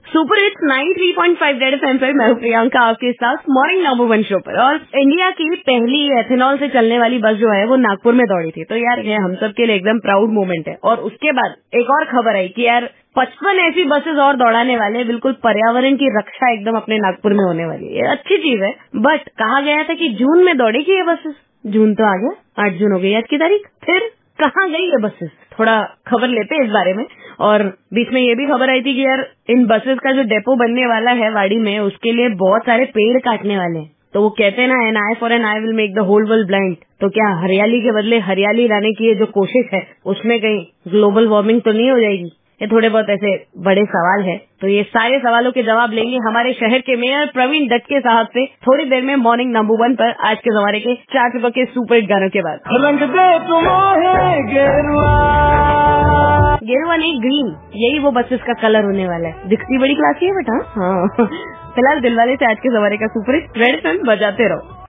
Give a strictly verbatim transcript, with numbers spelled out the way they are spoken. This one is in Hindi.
Super hits ninety three point five Red FM पर मैं हूं प्रियंका आपके साथ मॉर्निंग नंबर वन शो पर। और इंडिया की पहली एथेनॉल से चलने वाली बस जो है वो नागपुर में दौड़ी थी। तो यार ये हम सब के लिए एकदम प्राउड मोमेंट है। और उसके बाद एक और खबर आई कि यार पचपन ऐसी बसेस और दौड़ाने वाले, बिल्कुल पर्यावरण की रक्षा एकदम अपने नागपुर में होने वाली है। ये अच्छी चीज है, बट कहा गया था कि जून में दौड़ेगी ये बसेस। जून तो आ गया, आठ जून हो गई आज की तारीख। फिर कहाँ गई ये बसेस? थोड़ा खबर लेते हैं इस बारे में। और बीच में ये भी खबर आई थी कि यार इन बसेस का जो डेपो बनने वाला है वाड़ी में, उसके लिए बहुत सारे पेड़ काटने वाले हैं। तो वो कहते हैं ना, an eye for an eye will make the whole world blind. तो क्या हरियाली के बदले हरियाली लाने की ये जो कोशिश है, उसमें कहीं ग्लोबल वार्मिंग तो नहीं हो जाएगी? ये थोड़े बहुत ऐसे बड़े सवाल है। तो ये सारे सवालों के जवाब लेंगे हमारे शहर के मेयर प्रवीण दटके साहब से थोड़ी देर में मॉर्निंग नंबर वन पर, आज के जमाने के चार चुपक के सुपर हिट गानों के बाद। रंग दे तुम्हें गेरुआ गेरुआ नहीं, ग्रीन, यही वो बसेस का कलर होने वाला है। दिखती बड़ी क्लासी है बेटा। हाँ, फिलहाल दिलवाले से आज के जमाने का सुपर हिट रेड एफएम बजाते रहो।